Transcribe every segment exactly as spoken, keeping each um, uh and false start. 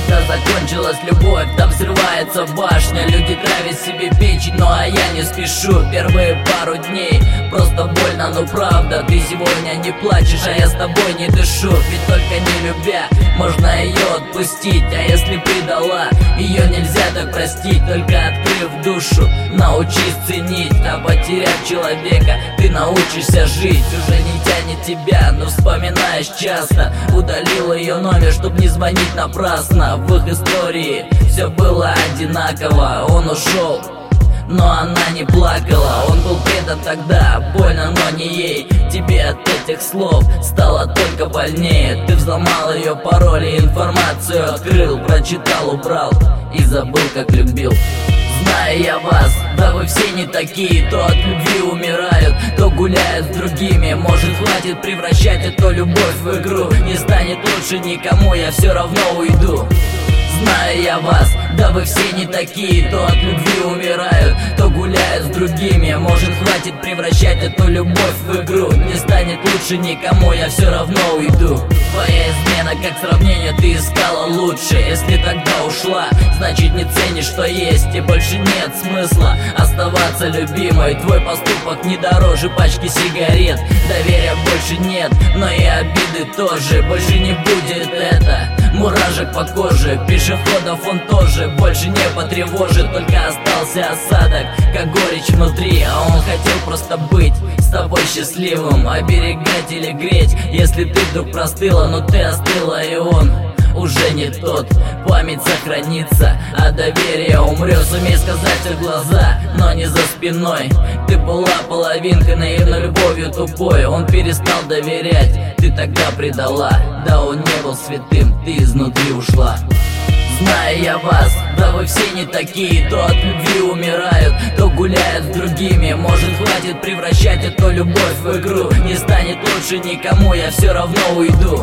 Да закончилась любовь, там взрывается башня. Люди травят себе печень, ну а я не спешу. Первые пару дней просто больно, но правда. Ты сегодня не плачешь, а я с тобой не дышу. Ведь только не любя можно ее отпустить. А если предала, ее нельзя так простить. Только открыв душу, научись ценить. А потеряв человека, ты научишься жить. Уже не тянет тебя, но вспоминаешь часто. Удалил ее номер, чтоб не звонить напрасно. В их истории все было одинаково. Он ушел, но она не плакала. Он был предан тогда, больно, но не ей. Тебе от этих слов стало только больнее. Ты взломал ее пароли, информацию открыл, прочитал, убрал и забыл, как любил. Знаю я вас, да вы все не такие. То от любви умирают, то гуляют с другими. Может, хватит превращать эту любовь в игру. Не станет лучше никому, я все равно уйду. Знаю я вас, да вы все не такие. То от любви умирают, то гуляют с другими. Может, хватит превращать эту любовь в игру. Не станет лучше никому, я все равно уйду. Твоя измена, как сравнение, ты искала лучше. Если тогда ушла, значит не ценишь, что есть. И больше нет смысла оставаться любимой. Твой поступок не дороже пачки сигарет. Доверия больше нет, но и обиды тоже. Больше не будет это мурашек по коже. Пешеходов он тоже больше не потревожит. Только остался осадок, как горечь внутри. А он хотел просто быть с тобой счастливым, оберегать или греть, если ты вдруг простыла. Но ты остыла, и он уже не тот. Память сохранится, а доверие умрет. Сумей сказать в глаза, но не за спиной. Ты была половинкой, наивной любовью тупой. Он перестал доверять, ты тогда предала. Да, он не был святым, ты изнутри ушла. Знаю я вас, да вы все не такие. То от любви умирают, то гуляют с другими. Может, хватит превращать эту любовь в игру. Не станет лучше никому, я все равно уйду.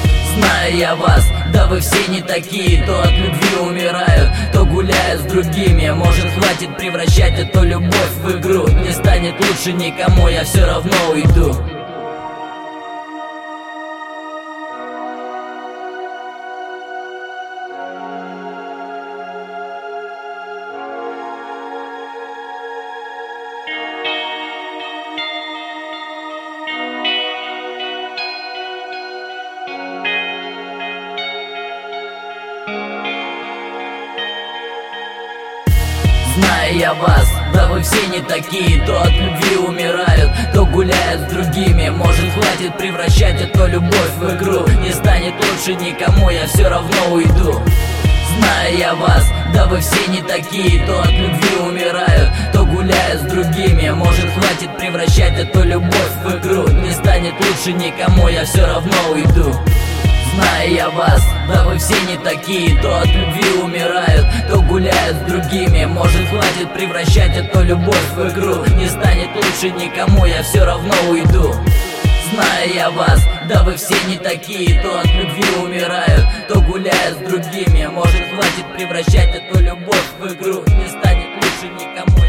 Знаю я вас, да вы все не такие. То от любви умирают, то гуляют с другими. Может, хватит превращать эту любовь в игру. Не станет лучше никому, я все равно уйду. Знаю я вас, да вы все не такие. То от любви умирают, то гуляют с другими. Может, хватит превращать эту любовь в игру. Не станет лучше никому, я все равно уйду. Знаю я вас, да вы все не такие. То от любви умирают, то гуляют с другими. Может, хватит превращать эту любовь в игру. Не станет лучше никому, я все равно уйду. Знаю я вас, да вы все не такие. То от любви умирают, то гуляют с другими. Может, хватит превращать эту любовь в игру. Не станет лучше никому, я все равно уйду. Знаю я вас, да вы все не такие. То от любви умирают, то гуляют с другими. Может, хватит превращать эту любовь в игру. Не станет лучше никому.